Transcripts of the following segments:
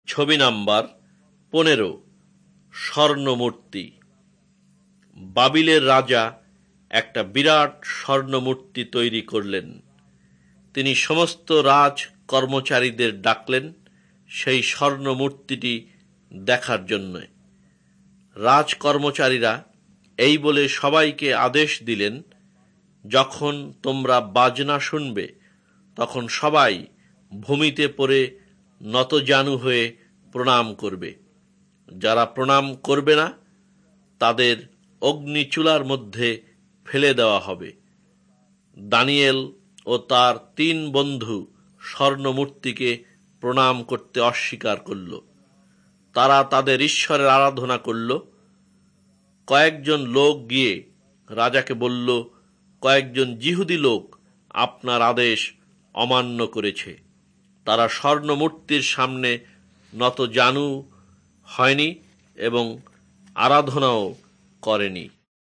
ছবি নাম্বার 15। স্বর্ণমূর্তি। বাবিলের রাজা একটা বিরাট স্বর্ণমূর্তি তৈরি করলেন। তিনি সমস্ত রাজ কর্মচারীদের ডাকলেন সেই স্বর্ণমূর্তিটি দেখার জন্য। রাজ কর্মচারীরা এই বলে সবাইকে আদেশ দিলেন, যখন তোমরা বাজনা শুনবে তখন সবাই ভূমিতে পড়ে নতজানু হয়ে প্রণাম করবে। যারা প্রণাম করবে না তাদের অগ্নিচুলার মধ্যে ফেলে দেওয়া হবে। দানিয়েল ও তার 3 বন্ধু স্বর্ণমূর্তিকে প্রণাম করতে অস্বীকার করল। তারা তাদের ঈশ্বরের আরাধনা করল। কয়েকজন লোক গিয়ে রাজাকে বলল, কয়েকজন জিহুদি লোক আপনার আদেশ অমান্য করেছে। তারা স্বর্ণমূর্তির সামনে নতজানু হয়নি এবং আরাধনাও করেনি।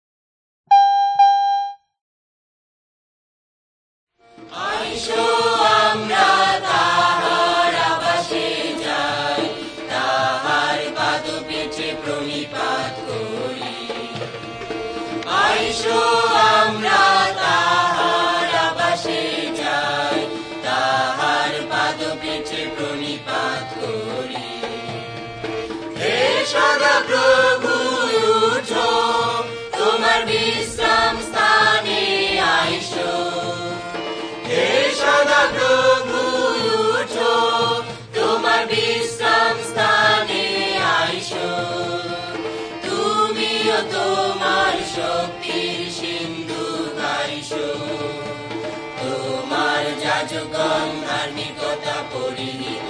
প্রভু উঠো, তোমার বিশ্রাম স্থানে আইসো। হে সদা প্রভু উঠো, তোমার বিশ্রাম স্থানে আইসো। তুমিও তোমার শক্তির সিন্ধু গাইসো। তোমার যাজকগণ ধার্মিকতা পরিহিত